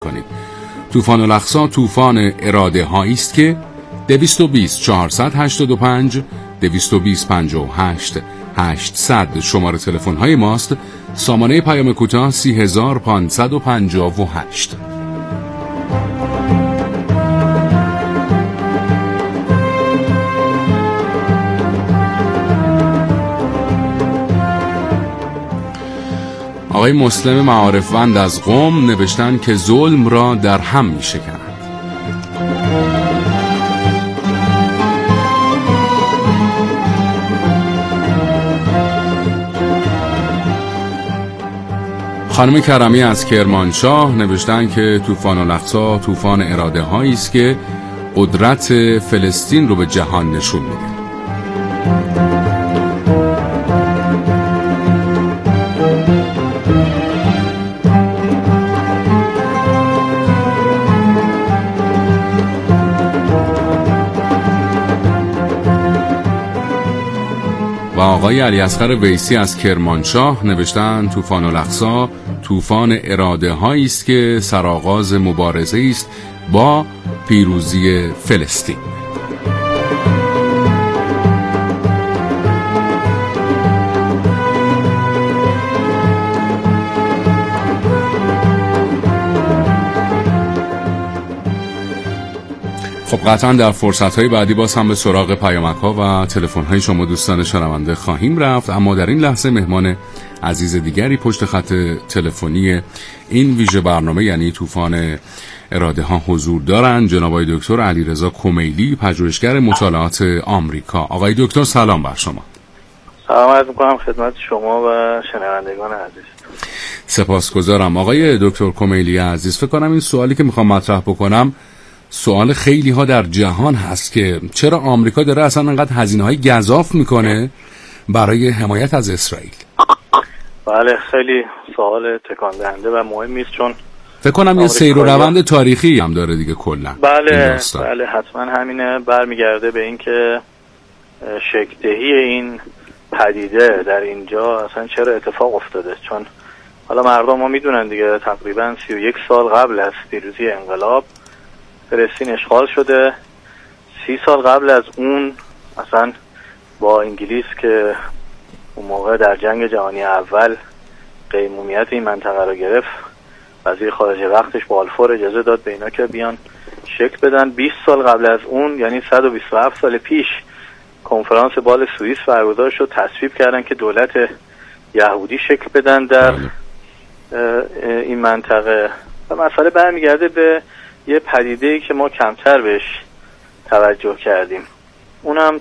کنید. طوفان الاقصی طوفان اراده هایی است که 220 485 220 58 800 شماره تلفن های ماست. سامانه پیام کوتاه 30558. آقای مسلم معارفوند از قم نوشتن که ظلم را در هم می شکند. خانم کرمی از کرمانشاه نوشتن که طوفان الاقصی طوفان اراده هایی است که قدرت فلسطین رو به جهان نشون میده. و آقای علیاصغر ویسی از کرمانشاه نوشتن طوفان الاقصی طوفان اراده هایی است که سرآغاز مبارزه است با پیروزی فلسطین. خب قطعا در فرصت‌های بعدی باز هم به سراغ پیامک‌ها و تلفن‌های شما دوستان شنونده خواهیم رفت، اما در این لحظه مهمان عزیز دیگری پشت خط تلفنی این ویژه برنامه یعنی طوفان اراده ها حضور دارند. جناب آقای دکتر علیرضا کمیلی، پژوهشگر مطالعات آمریکا. آقای دکتر سلام بر شما. سلام عرض می‌کنم خدمت شما و شنوندگان عزیز. سپاسگزارم. آقای دکتر کمیلی عزیز، فکر کنم این سوالی که میخوام مطرح بکنم سوال خیلی ها در جهان هست که چرا آمریکا داره اصلا انقدر هزینه‌های گزاف میکنه برای حمایت از اسرائیل؟ بله، خیلی سوال تکان دهنده و مهمی است، چون فکر کنم یه سیر و روند تاریخی هم داره دیگه کلا. بله حتما همینه. برمیگرده به این که شکل‌دهی این پدیده در اینجا اصلا چرا اتفاق افتاده. چون حالا مردم ما میدونن دیگه تقریبا 31 سال قبل از پیروزی انقلاب فلسطین اشغال شده. 30 سال قبل از اون اصلا با انگلیس که اون موقع در جنگ جهانی اول قیمومیت این منطقه رو گرفت، وزیر خارجه وقتش بالفور اجازه داد به اینا که بیان شکل بدن. 20 سال قبل از اون یعنی 127 سال پیش کنفرانس بال سوئیس برگزار شد، تصویب کردن که دولت یهودی شکل بدن در این منطقه. و مسئله برمیگرده به یه پدیده‌ای که ما کمتر بهش توجه کردیم، اونم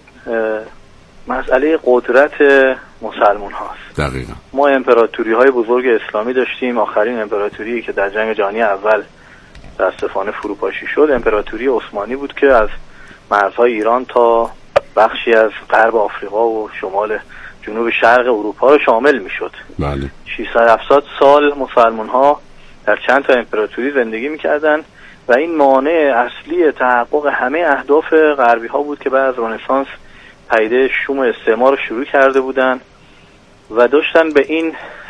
مسئله قدرت مسلمان هاست. دقیقا. ما امپراتوری های بزرگ اسلامی داشتیم. آخرین امپراتوری که در جنگ جهانی اول متاسفانه فروپاشی شد امپراتوری عثمانی بود که از مرزهای ایران تا بخشی از غرب آفریقا و شمال جنوب شرق اروپا رو شامل می شد. بله. 600-700 سال مسلمان ها در چند تا امپراتوری زندگی می کردن و این مانع اصلی تحقق همه اهداف غربی ها بود که بعد از رنسانس پدیده شوم استعمار رو شروع کرده بودن و داشتن به این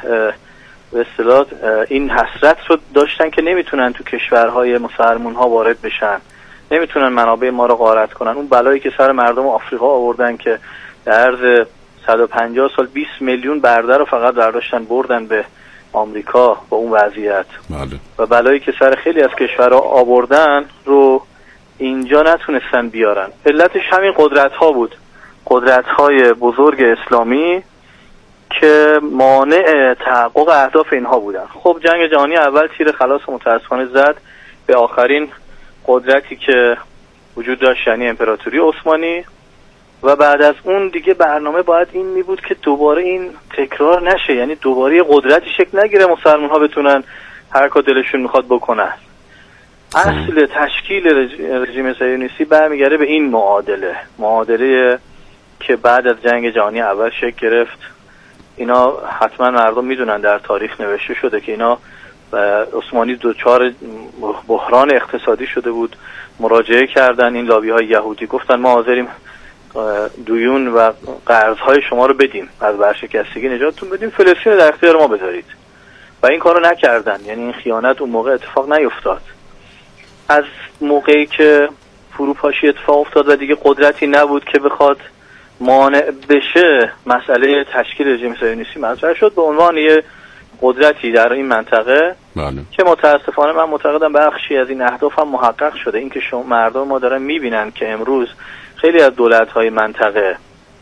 به اصطلاح این حسرت رو داشتن که نمیتونن تو کشورهای مسلمان ها وارد بشن، نمیتونن منابع ما رو غارت کنن. اون بلایی که سر مردم آفریقا آوردن که در عرض 150 سال 20 میلیون برده رو فقط برداشتن بردن به آمریکا با اون وضعیت. بله. و بلایی که سر خیلی از کشورها آوردن رو اینجا نتونستن بیارن. علتش همین قدرت ها بود، قدرت های بزرگ اسلامی که مانع تحقق اهداف اینها بودن. خب جنگ جهانی اول تیر خلاص متاسفانه زد به آخرین قدرتی که وجود داشت، یعنی امپراتوری عثمانی. و بعد از اون دیگه برنامه باید این می بود که دوباره این تکرار نشه، یعنی دوباره قدرتی شکل نگیره مسلمان ها بتونن هر کار دلشون میخواد بکنن. اصل تشکیل رژیم صهیونیستی برمیگرده به این معادله که بعد از جنگ جهانی اول شکل گرفت. اینا حتما مردم میدونن در تاریخ نوشته شده که اینا عثمانی دوچار بحران اقتصادی شده بود، مراجعه کردن این لابی های یهودی، گفتن ما حاضریم دیون و قرض های شما رو بدیم، از ورشکستگی نجاتتون بدیم، فلسطین در اختیار ما بذارید. و این کارو نکردن. یعنی این خیانت اون موقع اتفاق نیفتاد. از موقعی که فروپاشی اتفاق افتاد و دیگه قدرتی نبود که بخواد مانع بشه مسئله تشکیل رژیم صهیونیستی مطرح شد به عنوان یه قدرتی در این منطقه که متاسفانه من معتقدم بخشی از این اهداف هم محقق شده. این که شما مردم ما دارن میبینن که امروز خیلی از دولت‌های منطقه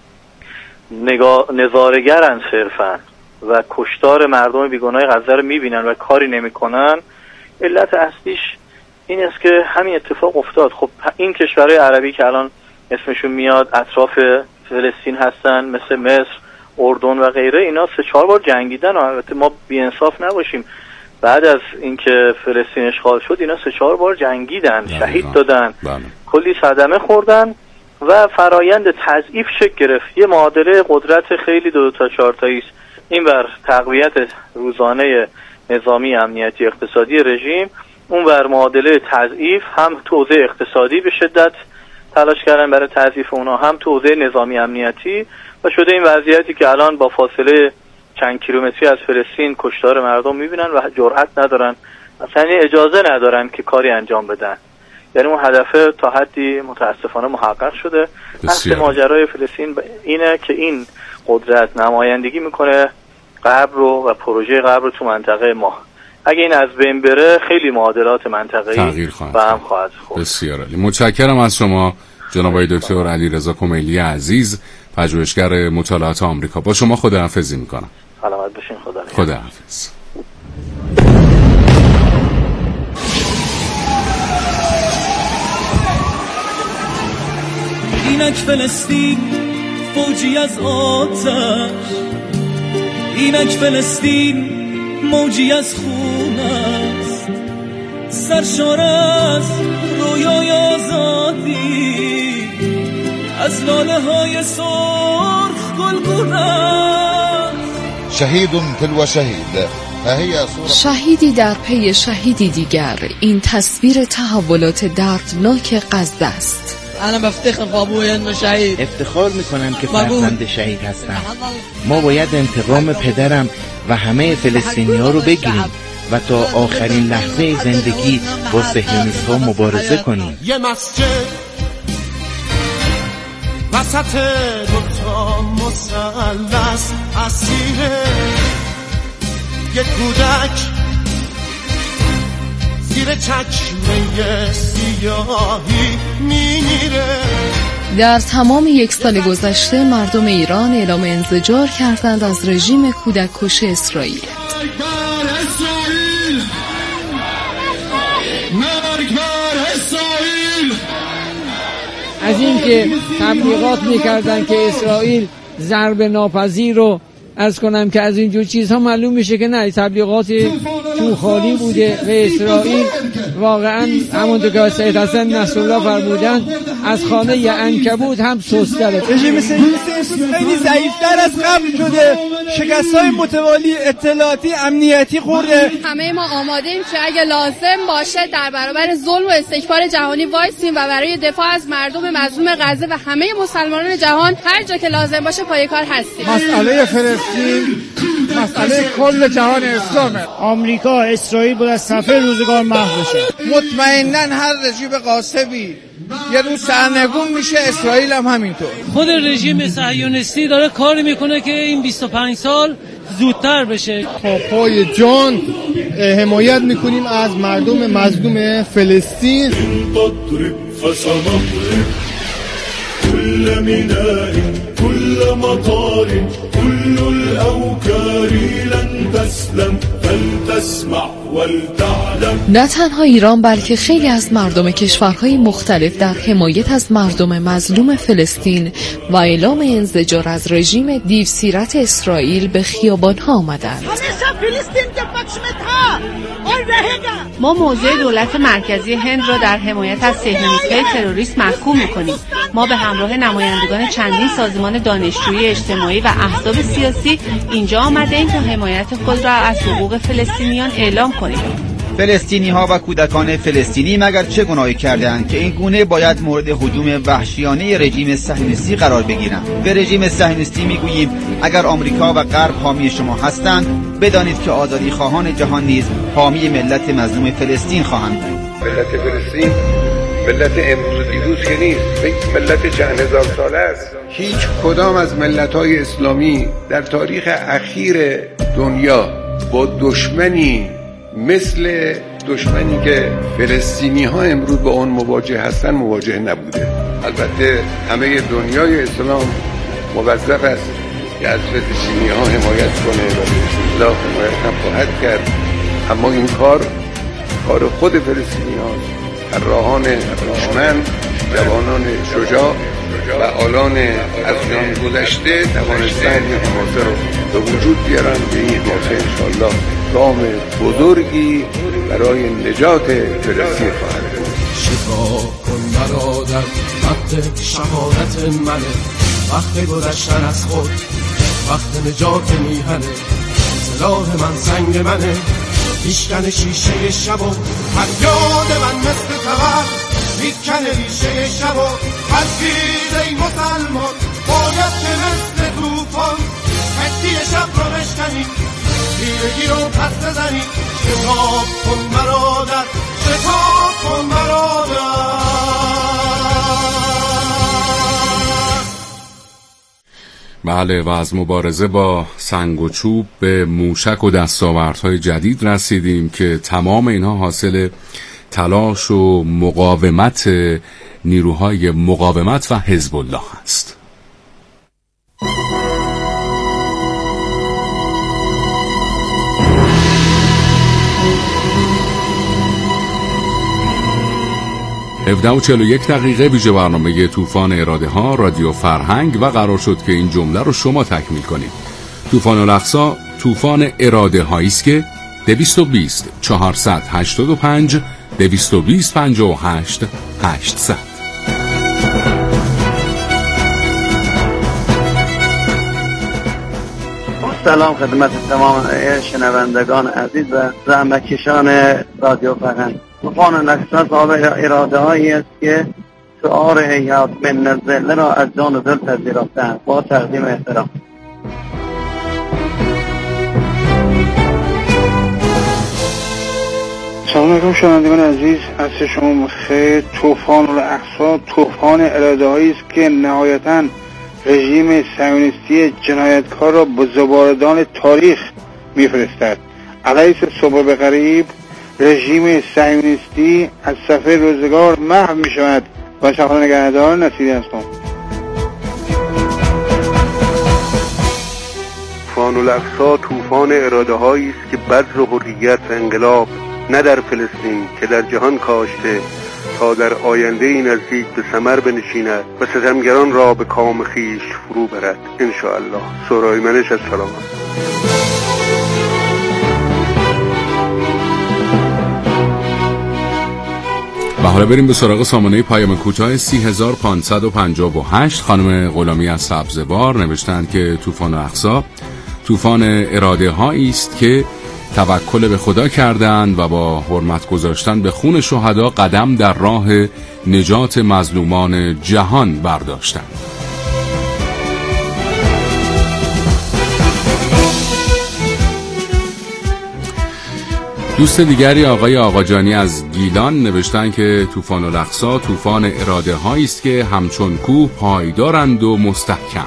نظاره‌گرن صرفاً و کشتار مردم بیگناه غزه رو میبینن و کاری نمیکنن، علت اصلیش این است که همین اتفاق افتاد. خب این کشورهای عربی که الان اسمشون میاد اطراف فلسطین هستن، مثل مصر، اردن و غیره، اینا 3-4 بار جنگیدن و البته ما بی‌انصاف نباشیم، بعد از اینکه فلسطین اشغال شد اینا 3-4 بار جنگیدن، شهید دادن، کلی صدمه خوردن و فرایند تضعیف شکل گرفت. یه معادله قدرت خیلی 2 تا 4 تایی است. این بر تقویت روزانه نظامی، امنیتی، اقتصادی رژیم، اون بر معادله تضعیف، هم تو حوزه اقتصادی به شدت تلاش کردن برای تضعیف اونا، هم تو حوزه نظامی امنیتی، و شده این وضعیتی که الان با فاصله چند کیلومتری از فلسطین کشتار مردم میبینن و جرئت ندارن، اصلا اجازه ندارن که کاری انجام بدن. یعنی اون هدف تا حدی متاسفانه محقق شده. اصل ماجرای فلسطین اینه که این قدرت نمایندگی میکنه غرب رو و پروژه غرب رو تو منطقه ما. اگه این از بین بره خیلی معادلات منطقه‌ای به هم خواهد خورد. بسیار عالی. متشکرم از شما جناب آقای دکتر علیرضا کمیلی عزیز، پژوهشگر مطالعات آمریکا. با شما خداحافظی میکنم. سلامت باشین. خداحافظ. اینک فلسطین فوجی از آتش، اینک فلسطین موجی از خون است، سرشار از رویای آزادی، از لاله های سرخ گلگون است. شهید تلو شهید، شهیدی در پی شهیدی دیگر. این تصویر تحولات دردناک غزه است. انا بفتخر بابوی انه شهید. افتخار میکنم که فرزند شهید هستم. ما باید انتقام پدرم و همه فلسطینی ها رو بگیریم و تا آخرین لحظه زندگی با صهیونیست ها مبارزه کنیم. یه مسجد وسط دوتا مثلث، اسیر یک کودک زیر چکمه سیاهی میمیره. در تمام 1 سال گذشته مردم ایران اعلام انزجار کردند از رژیم کودک کش اسرائیل. از این که تبلیغات میکردن که اسرائیل ضرب ناپذیر رو عرض کنم که از اینجور چیزها معلوم میشه که نه، تبلیغات تو خالی بوده و اسرائیل واقعا همونطور که سید حسن نصرالله فرمودن از خانه عنکبوت هم سست‌تره. رژیم صهیونیستی خیلی ضعیف‌تر از قبل شده، شکست‌های متوالی اطلاعاتی امنیتی خورده. همه ما آماده‌ایم که اگه لازم باشه در برابر ظلم و استکبار جهانی وایسیم و برای دفاع از مردم مظلوم غزه و همه مسلمانان جهان هر جا که لازم باشه پای کار هستیم. مسئله فلسطین مسئله کل جهان اسلامه. آمریکا اسرائیل باید از صفحه روزگار محو بشه. مطمئناً هر رژیم غاصبی یه روز سرنگون میشه، اسرائیل هم همینطور. خود رژیم صهیونیستی داره کار میکنه که این 25 سال زودتر بشه. پای جان حمایت میکنیم از مردم مظلوم فلسطین. كل ميناء كل مطار كل الأوكار لن تسلم فلتسمع ولتعلم. نه تنها ایران بلکه خیلی از مردم کشورهای مختلف در حمایت از مردم مظلوم فلسطین و اعلام انزجار از رژیم دیوسیرت اسرائیل به خیابان‌ها آمدند. ما موضع دولت مرکزی هند را در حمایت از صهیونیست‌های تروریست محکوم می‌کنیم. ما به همراه نمایندگان چندین سازمان دانشجویی اجتماعی و احزاب سیاسی اینجا آمده ایم تا حمایت خود را از حقوق فلسطینیان اعلام کنیم. فلسطینی‌ها و کودکان فلسطینی مگر چه گناهی کردند که این گونه باید مورد هجوم وحشیانه رژیم صهیونیستی قرار بگیرند؟ به رژیم صهیونیستی میگوییم اگر آمریکا و غرب حامی شما هستند، بدانید که آزادی خواهان جهان نیز حامی ملت مظلوم فلسطین خواهند بود. ملت فلسطین ملت امروز دیروز که نیست، ملت چند هزار ساله است. هیچ کدام از ملت‌های اسلامی در تاریخ اخیر دنیا با دشمنی مثل دشمنی که فلسطینی ها امروز با اون مواجه هستن مواجه نبوده. البته همه دنیای اسلام موظف است که از فلسطینی ها حمایت کنه و به اصطلاح حمایت هم خواهد کرد، اما این کار خود فلسطینی هاست. طراحان دشمن، جوانان شجاع و آلان از جان گذشته توانستن این حماسه رو به وجود بیارن. به این حماسه انشاءالله گام بزرگی برای نجات فلسطین خواهد بود. شفا کن برادر، وقت شهادت منه، وقت گذشتن از خود، وقت نجات میهنه، سلاح من سنگ منه، میشکنه شیشه شب و فریاد من مثل تبر، میکنه ریشه شب و تلفیز ای مسلمان، باید که مثل توفان خطی شب رو بشکنی، تیرگی رو پس بزنی. شتاب کن برادر، شتاب کن برادر. بله، و از مبارزه با سنگ و چوب به موشک و دستاوردهای جدید رسیدیم که تمام اینها حاصل تلاش و مقاومت نیروهای مقاومت و حزب الله است. و 41 دقیقه ویژه برنامه طوفان اراده ها رادیو فرهنگ و قرار شد که این جمله رو شما تکمیل کنید. طوفان الاقصی طوفان اراده هایی است که 220 485 220 58 800. سلام خدمت تمام شنوندگان عزیز و زحمتکشان رادیو فرهنگ. طوفان الاقصی صاحب اراده هایی است که شعار هیهات من الذل را از جان و دل پذیرفتند. با تقدیم احترام. سلام علیکم شنوندگان عزیز، عصر شما بخیر. طوفان الاقصی طوفان اراده هایی است که نهایتاً رژیم صهیونیستی جنایتکار را به زباردان تاریخ میفرستد. علیه صبح به غریب رژیم صهیونیستی از صفحه روزگار محو می شود. با شما نگهدار، نصیری هستم. طوفان الاقصی طوفان اراده هایی است که بذر و حریت و انقلاب نه در فلسطین که در جهان کاشته تا در آینده نزدیک به ثمر بنشیند و ستمگران را به کام خیش فرو برد انشاءالله. سورای منش از سلامت. و حالا بریم به سراغ سامانه پیام کوتاه 30558. خانم غلامی از سبزوار نوشتند که طوفان الاقصی طوفان اراده هایی است که توکل به خدا کردند و با حرمت گذاشتن به خون شهدا قدم در راه نجات مظلومان جهان برداشتند. دوست دیگری آقای آقاجانی از گیلان نوشتن که طوفان الاقصی طوفان اراده هایی است که همچون کوه پایدارند و مستحکم.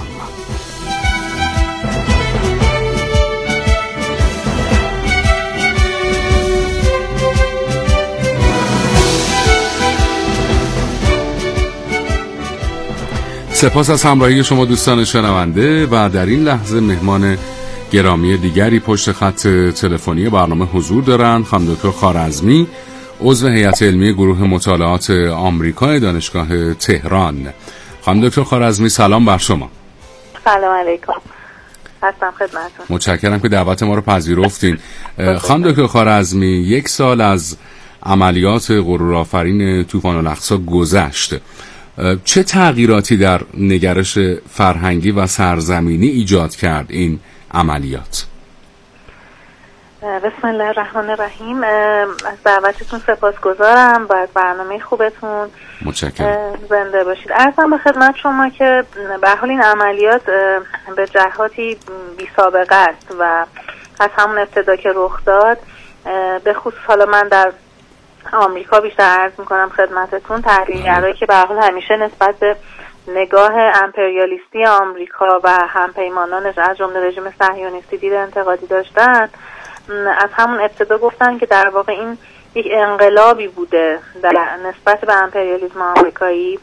سپاس از همراهی شما دوستان شنونده و در این لحظه مهمان گرامی دیگری پشت خط تلفنی برنامه حضور دارند. خانم دکتر خوارزمی، عضو هیئت علمی گروه مطالعات آمریکای دانشگاه تهران. خانم دکتر خوارزمی سلام بر شما. سلام علیکم، هستم خدمتتون. متشکرم که دعوت ما رو پذیرفتین. خانم دکتر خوارزمی، 1 سال از عملیات غرورآفرین طوفان الاقصی گذشت. چه تغییراتی در نگرش فرهنگی و سرزمینی ایجاد کرد این عملیات؟ بسم الله الرحمن الرحیم. از دعوتتون سپاسگزارم. از برنامه خوبتون متشکرم. زنده باشید. عرضم به خدمت شما که به حال این عملیات به جهاتی بی سابقه است و از همون ابتدا که رخ داد، به خصوص حالا من در آمریکا بیشتر عرض میکنم خدمتتون، تحلیلگرایی که به حال همیشه نسبت به نگاه امپریالیستی آمریکا و همپیمانانش از جمله رژیم صهیونیستی دید انتقادی داشتن، از همون ابتدا گفتن که در واقع این یک انقلابی بوده در نسبت به امپریالیسم آمریکایی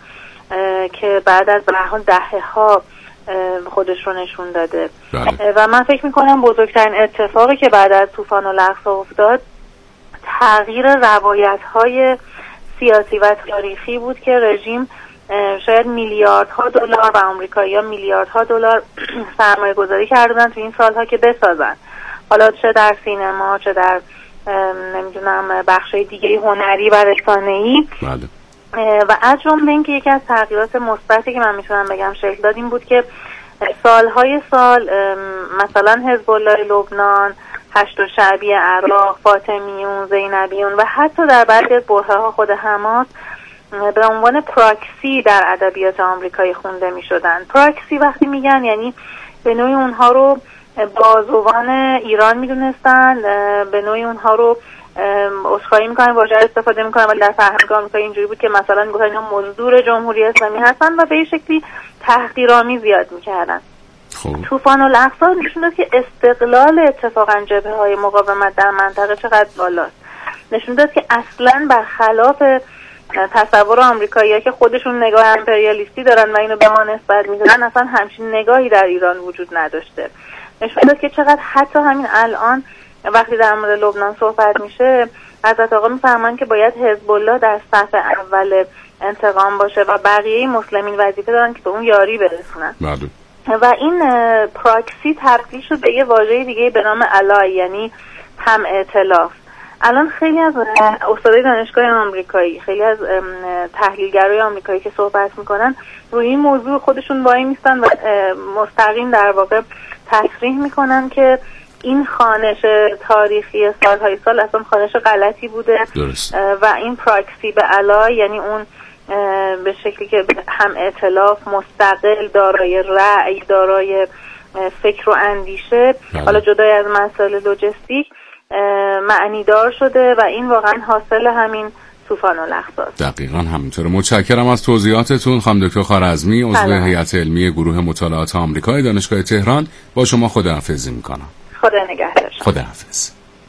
که بعد از به حال دهه‌ها خودش رو نشون داده. و من فکر میکنم بزرگترین اتفاقی که بعد از طوفان الاقصی افتاد تغییر روایت‌های سیاسی و تاریخی بود که رژیم شاید میلیاردها دلار و آمریکایی‌ها میلیاردها دلار سرمایه گذاری کردن تو این سالها که بسازن، حالا چه در سینما چه در نمیدونم بخشای دیگه هنری و رسانه‌ای. و از جمله اینکه یکی از تغییرات مثبتی که من میتونم بگم شکل داد این بود که سالهای سال مثلا حزب الله لبنان، هشت شعبی عراق، فاطمیون، زینبیون و حتی در بعضی از برهه‌ها خود حماس به عنوان پراکسی در ادبیات آمریکایی خونده میشدن. پراکسی وقتی میگن یعنی به نوعی اونها رو بازوان ایران میدونستن، به نوعی اونها رو عذرخواهی میکنن واژه استفاده میکنن، ولی در فرهنگ آمریکایی اینجوری بود که مثلا میگفتن اینا مزدور جمهوری اسلامی هستن و به این شکلی تحقیرآمیز زیاد میکردن. طوفان الاقصی نشون داد که استقلال اتفاقا جبهه‌های مقاومت در منطقه چقدر بالاست. نشون داد که اصلا برخلاف تصور آمریکایی‌ها که خودشون نگاه امپریالیستی دارن و اینو به ما نسبت میدن، اصلا همچین نگاهی در ایران وجود نداشته. نشون داد که چقدر حتی همین الان وقتی در مورد لبنان صحبت میشه، حضرت آقا میفرمان که باید حزب الله در صف اول انتقام باشه و بقیه مسلمین وظیفه دارن که به اون یاری برسونن. و این پراکسی تبدیل شد به یه واژه دیگه به نام الای، یعنی هم ائتلاف. الان خیلی از استادای دانشگاه آمریکایی، خیلی از تحلیلگرای آمریکایی که صحبت میکنن روی این موضوع خودشون وای میستن و مستقیم در واقع تصریح میکنن که این خوانش تاریخی سالهای سال اصلا خوانش غلطی بوده. درست. و این پراکسی به علا یعنی اون به شکلی که هم ائتلاف، مستقل، دارای رأی، دارای فکر و اندیشه، حالا جدای از مسائل لوجستیک، معنی دار شده و این واقعا حاصل همین طوفان الاقصی است. دقیقاً همینطوره. متشکرم از توضیحاتتون خانم دکتر خوارزمی، عضو هیئت علمی گروه مطالعات آمریکای دانشگاه تهران. با شما خداحافظی میکنم. خدا نگهدار. خداحافظ.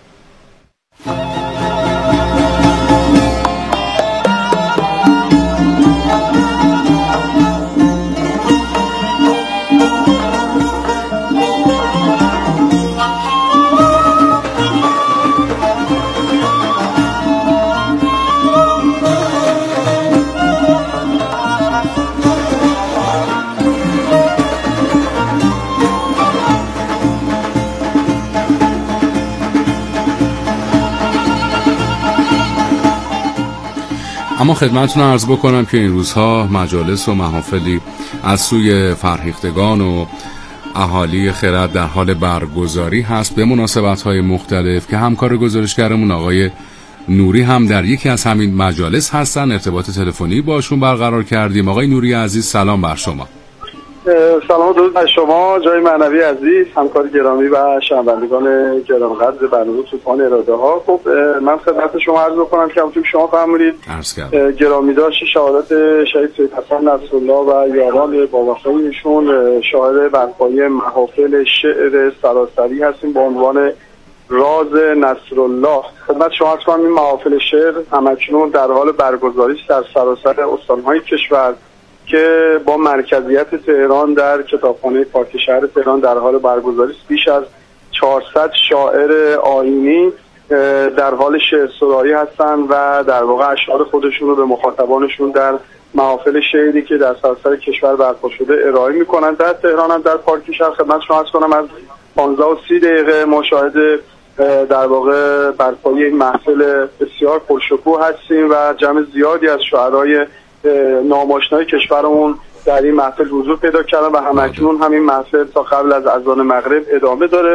اما خدمتتون عرض بکنم که این روزها مجالس و محافلی از سوی فرهیختگان و اهالی خرد در حال برگزاری هست به مناسبت‌های مختلف که همکار گزارشگرمون آقای نوری هم در یکی از همین مجالس هستن. ارتباط تلفنی باشون برقرار کردیم. آقای نوری عزیز سلام بر شما. سلام و درود بر شما جای معنوی عزیز، همکار گرامی و شنوندگان گرانقدر برنامه طوفان اراده ها. خب من خدمت شما عرض بکنم که همونطور که شما فرمودید گرامی داشت شهادت شهید سید حسن نصرالله و یاران با وفایشون شاهد برپایی محافل شعر سراسری هستیم با عنوان راز نصرالله. خدمت شما عرض کنم این محافل شعر همکنون در حال برگزاری است در سراسر استان‌های کشور که با مرکزیت تهران در کتابخانه پارک شهر تهران در حال برگزاری است. بیش از 400 شاعر آیینی در حال شعر سرایی هستند و در واقع اشعار خودشون رو به مخاطبانشون در محافل شعری که در سراسر کشور برپا شده ارائه می‌کنند. در تهران هم در پارک شهر خدمت شما عرض کنم از 15:30 ما شاهد در واقع برپایی این محفل بسیار پرشکوه هستیم و جمع زیادی از شاعرای ناماشنای کشورمون در این محفل حضور پیدا کردن و همکنون همین محفل تا قبل از اذان مغرب ادامه داره.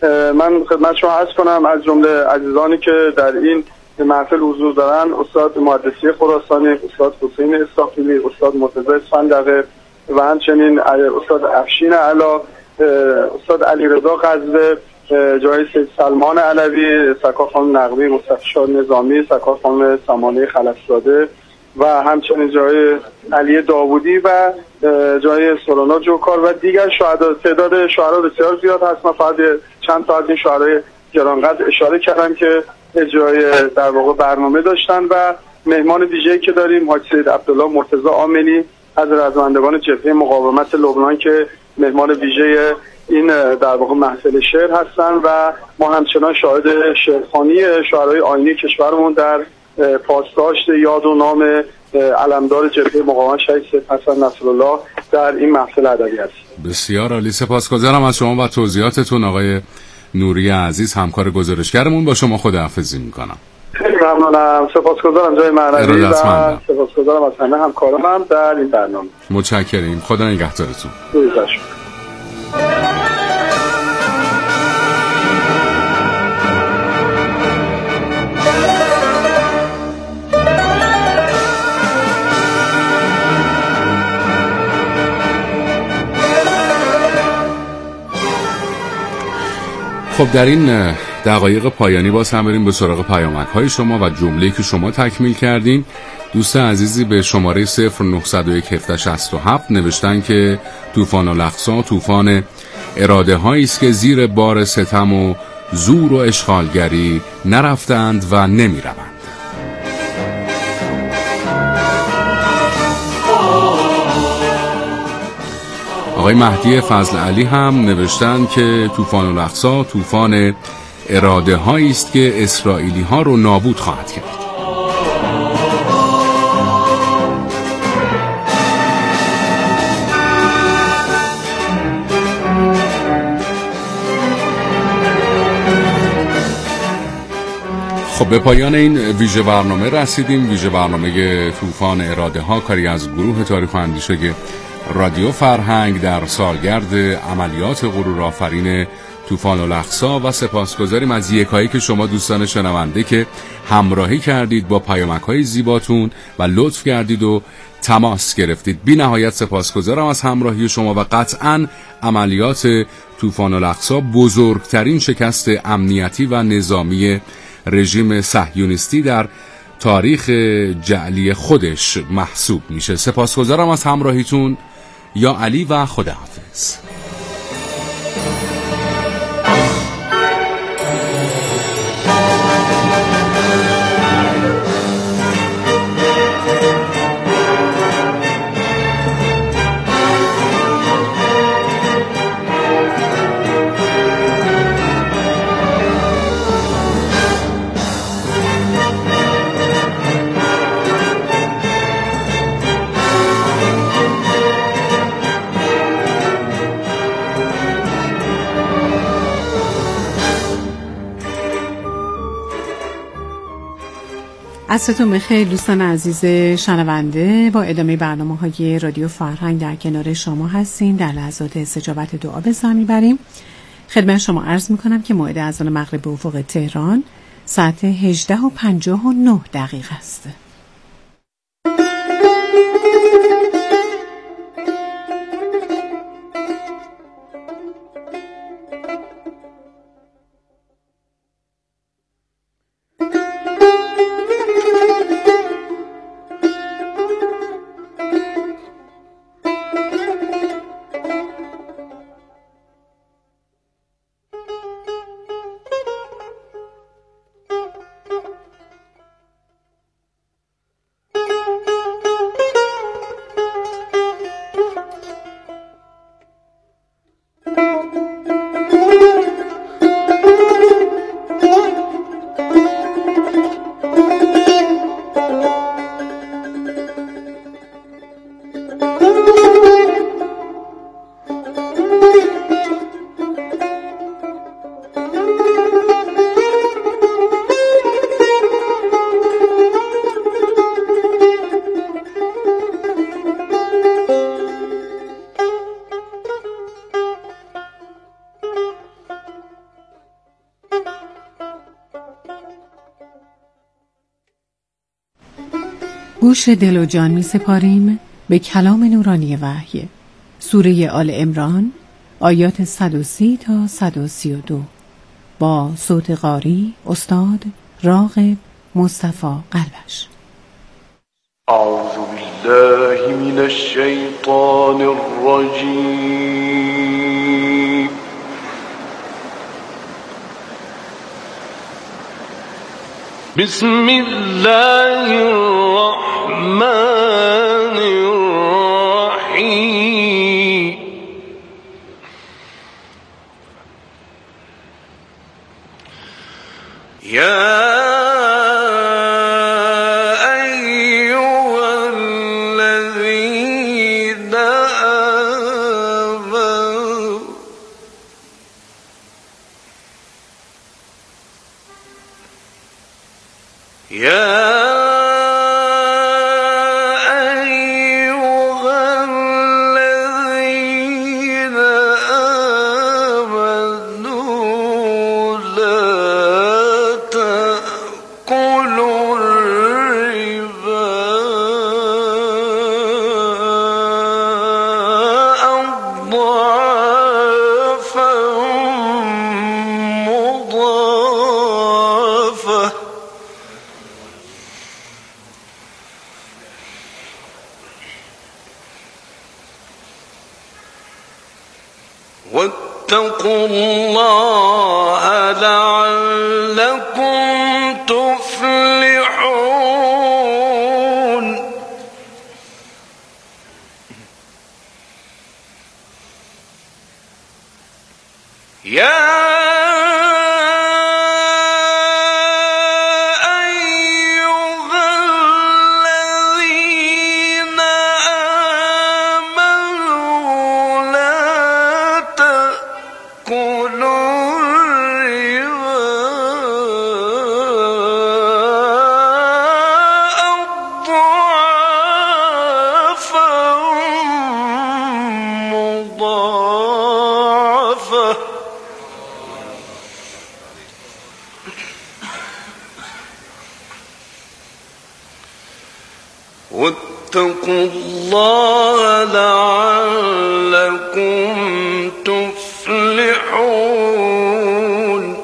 من خدمت شما عرض کنم از جمله عزیزانی که در این محفل حضور دارن استاد مهندسی خراسانی، استاد حسین استاخیلی، استاد مرتضی اسفندقه و همچنین استاد افشین علا، استاد علیرضا غزه، جای سید سلمان علوی، سرکار خانم نقوی، مصطفی شاه نظامی، سرکار خانم سمانه خلفزاده و همچنین جای علی داوودی و جای سورانا جوکار و دیگر شهدا. تعداد شعرا بسیار زیاد هست. من فقط چند تا از این شعرای گرانقدر اشاره کردم که اجرای در واقع برنامه داشتن و مهمان ویژه‌ای که داریم حاج سید عبدالله مرتضی عاملی از رضامندگان جبهه مقاومت لبنان که مهمان ویژه این در واقع محفل شعر هستن و ما همچنان شاهد شعرخوانی شعرهای آیینی کشورمون در پاسداشت یاد و نام علمدار جبهه مقاومت شهید سید حسن نصرالله در این محفل ادبی هستیم. بسیار عالی، سپاسگزارم از شما و توضیحاتتون آقای نوری عزیز، همکار گزارشگرمون. با شما خداحافظی میکنم. خیلی ممنونم، سپاسگزارم جای معنوی و سپاسگزارم از همه همکارانم در این برنامه. متشکریم، خدا نگهدارتون. خب در این دقایق پایانی باز هم بریم به سراغ پیامک های شما و جمله‌ای که شما تکمیل کردین. دوست عزیزی به شماره 0901 1767 نوشتن که طوفان الاقصی طوفان اراده هایی است که زیر بار ستم و زور و اشغالگری نرفتند و نمیروند. آقای مهدی فضل علی هم نوشتن که طوفان الاقصی طوفان اراده هایی است که اسرائیلی ها رو نابود خواهد کرد. خب به پایان این ویژه برنامه رسیدیم. ویژه برنامه طوفان اراده ها کاری از گروه تاریخ و اندیشه رادیو فرهنگ در سالگرد عملیات غرورآفرین طوفان الاقصی و سپاسگزاریم از یکایی که شما دوستان شنونده که همراهی کردید با پیامک‌های زیباتون و لطف کردید و تماس گرفتید. بی نهایت سپاسگزارم از همراهی شما و قطعاً عملیات طوفان الاقصی بزرگترین شکست امنیتی و نظامی رژیم صهیونیستی در تاریخ جعلی خودش محسوب میشه. سپاسگزارم از همراهیتون. یا علی و خداحافظ. عصرتون بخیر دوستان عزیز شنونده. با ادامه برنامه‌های رادیو فرهنگ در کنار شما هستیم. در لحظات استجابت دعا به سر میبریم. خدمت شما عرض میکنم که موعد اذان مغرب به افق تهران ساعت 18:59 است. گوش دل و جان می سپاریم به کلام نورانی وحی، سوره آل عمران، آیات 130 تا 132 با صوت قاری استاد راغب مصطفی قلبش. اعوذ بالله من الشیطان الرجیم. بسم الله الرحمن الرحیم. یا واتقوا الله لعلكم تفلحون. يا واتقوا الله لعلكم تفلحون.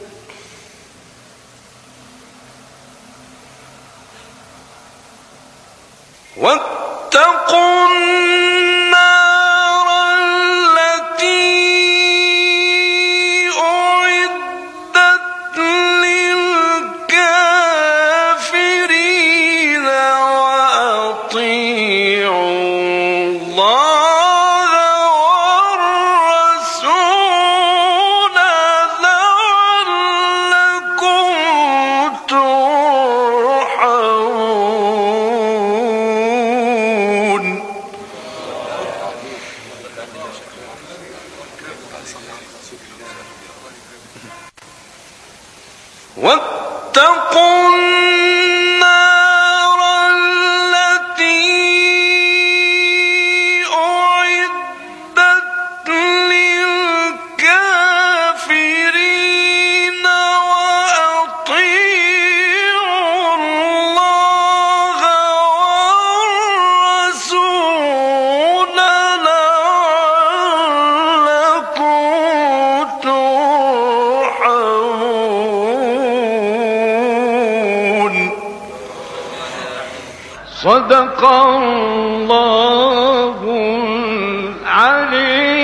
واتقوا النار التي أعدت للكافرين وأطيعوا الله والرسول لعلكم ترحمون. واتقوا النار التي أعدت للكافرين وأطيعوا الله والرسول لعلكم ترحمون. صدق الله العلي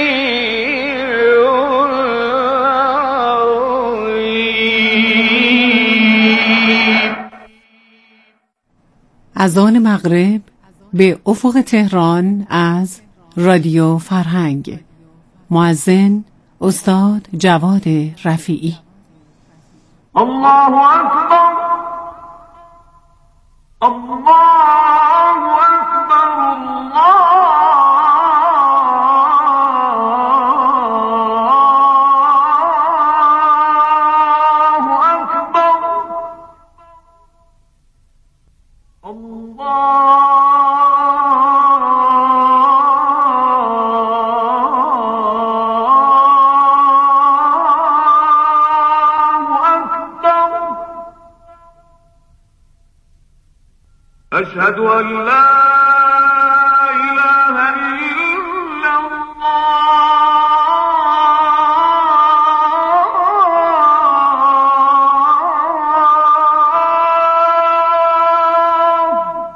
العظيم. اذان مغرب به افق تهران از رادیو فرهنگ. مؤذن استاد جواد رفیعی. الله أكبر. الله أكبر. الله أكبر. الله أكبر. أشهد أن لا